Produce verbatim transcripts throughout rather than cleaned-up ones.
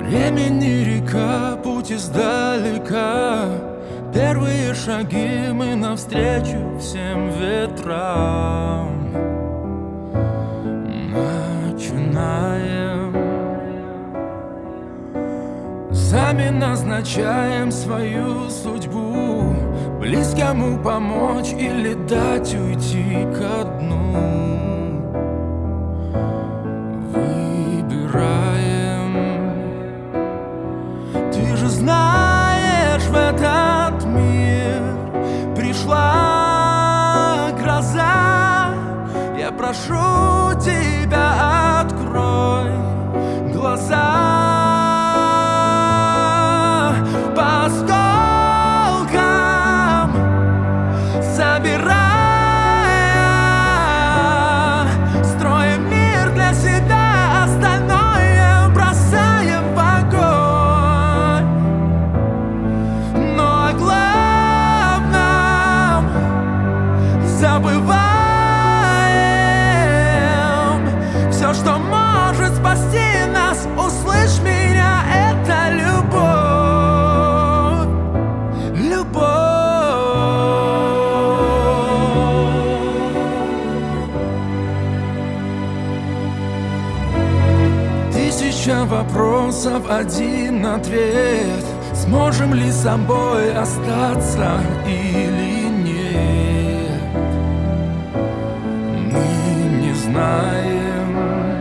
Времени река, путь издалека. Первые шаги мы навстречу всем ветрам начинаем. Сами назначаем свою судьбу, близкому помочь или дать уйти ко дну. Знаешь, в этот мир пришла гроза. Я прошу тебя, открой глаза. По осколкам собирая, строим мир для себя, остальное бросаем в огонь. Забываем все, что может спасти нас. Услышь меня, это любовь, любовь. Тысяча вопросов, один ответ. Сможем ли собой остаться или нет? Знаем,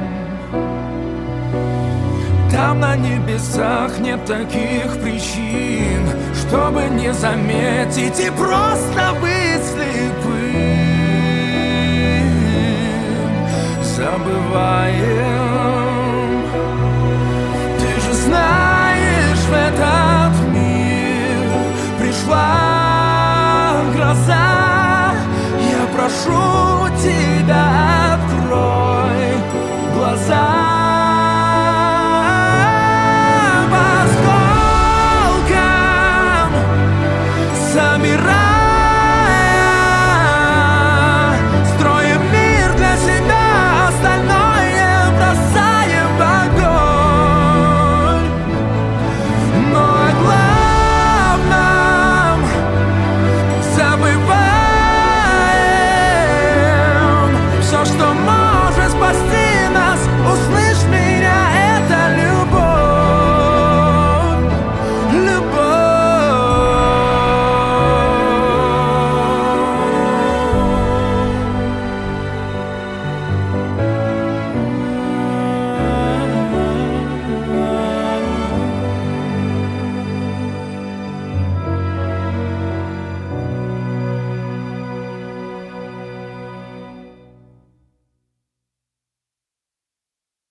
там на небесах нет таких причин, чтобы не заметить и просто быть слепым. Забываем